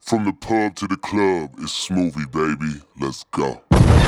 From the pub to the club, it's Smoothie, baby. Let's go.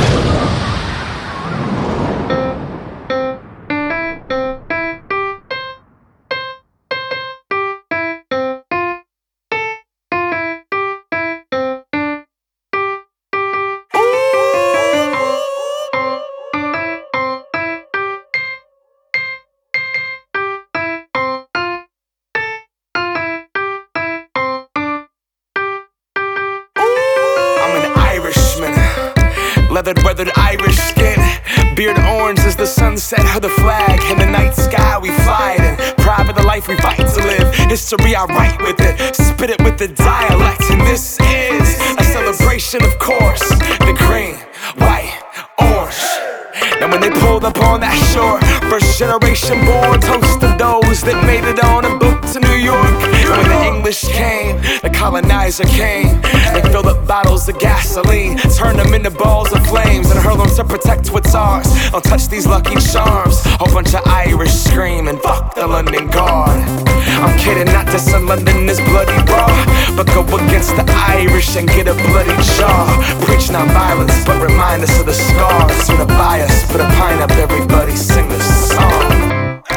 Leathered, weathered Irish skin. Beard orange is the sunset of the flag. In the night sky we fly it in. Private the life we fight to live. History I write with it. Spit it with the dialect. And this is a celebration, of course. The green, white, orange. Now when they pulled up on that shore, first generation born, toast to those that made it on a boat to New York. When the English came, the colonizer came. They filled up bottles of gasoline, turned them into balls of flames, and hurled them to protect what's ours. Don't touch these lucky charms. Whole bunch of Irish screaming, fuck the London Guard. I'm kidding, not to say London is bloody raw, but go against the Irish and get a bloody jaw. Preach non-violence, but remind us of the scars. To the bias, put a pint up, everybody sing this song.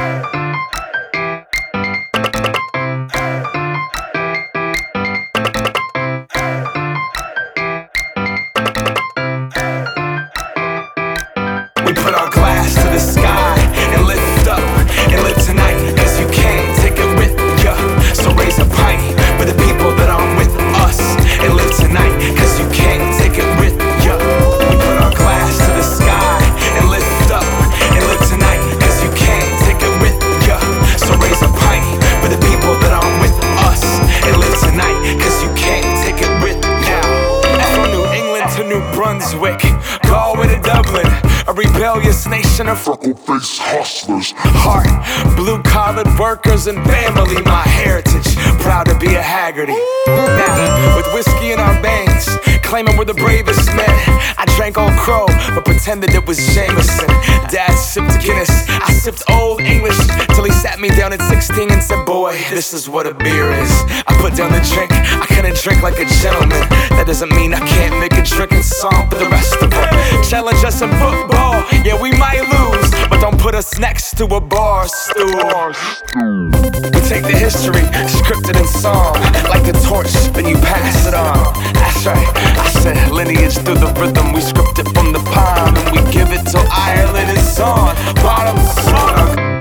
We put our glass to the sky and lift up and live tonight, cause you can't take it with ya. So raise a pint for the people that aren't with us and live tonight, cause you can't take it with ya. We put our glass to the sky and lift up and live tonight, cause you can't take it with ya. So raise a pint for the people that aren't with us and live tonight, cause you can't take it with ya. From New England to New Brunswick, Galway to Dublin, a rebellious nation of Freckle-faced hustlers, heart, blue-collared workers and family. My heritage, proud to be a Haggerty. Now, with whiskey in our veins, claiming we're the bravest men. I drank Old Crow, but pretended it was Jameson. Dad sipped Guinness, I sipped Old English, till he sat me down at 16 and said, boy, this is what a beer is. I put down the drink, I couldn't drink like a gentleman. That doesn't mean I can't make a drinking song for the rest of them. Challenge us in football, yeah, we might lose, but don't put us next to a bar stool. We take the history, scripted in song, like a torch, then you pass it on. That's right, I said lineage through the rhythm. We script it from the palm, and we give it till Ireland is on. Bottom song.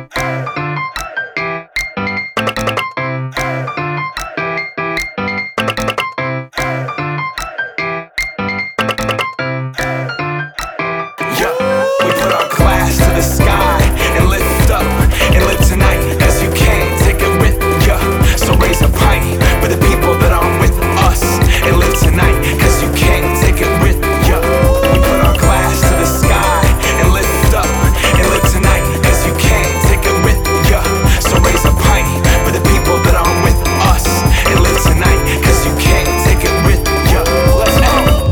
We put our glass to the sky and lift up and live tonight, cause you can't take it with ya. So raise a pint for the people that aren't with us and live tonight, cause you can't take it with ya. We put our glass to the sky and lift up and live tonight, cause you can't take it with ya. So raise a pint for the people that aren't with us and live tonight, cause you can't take it with ya. Let's go.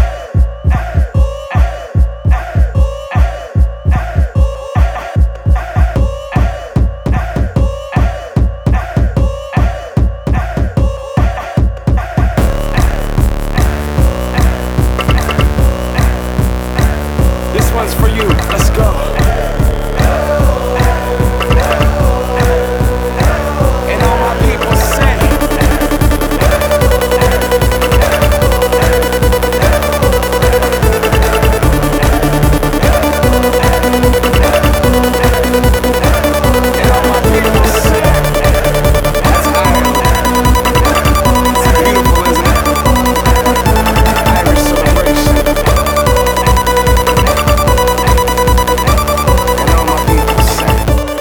This one's for you, let's go. And all my people say, and all my people say, that's Ireland. It's beautiful, isn't it? Irish celebration. And all my people say,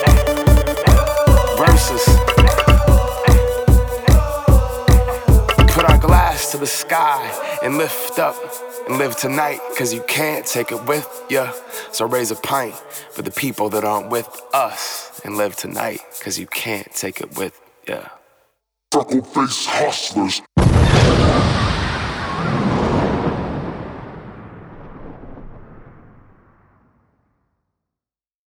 verses. Put our glass to the sky and lift up and live tonight, cause you can't take it with ya. So raise a pint for the people that aren't with us and live tonight, cause you can't take it with ya. freckle-faced hustlers.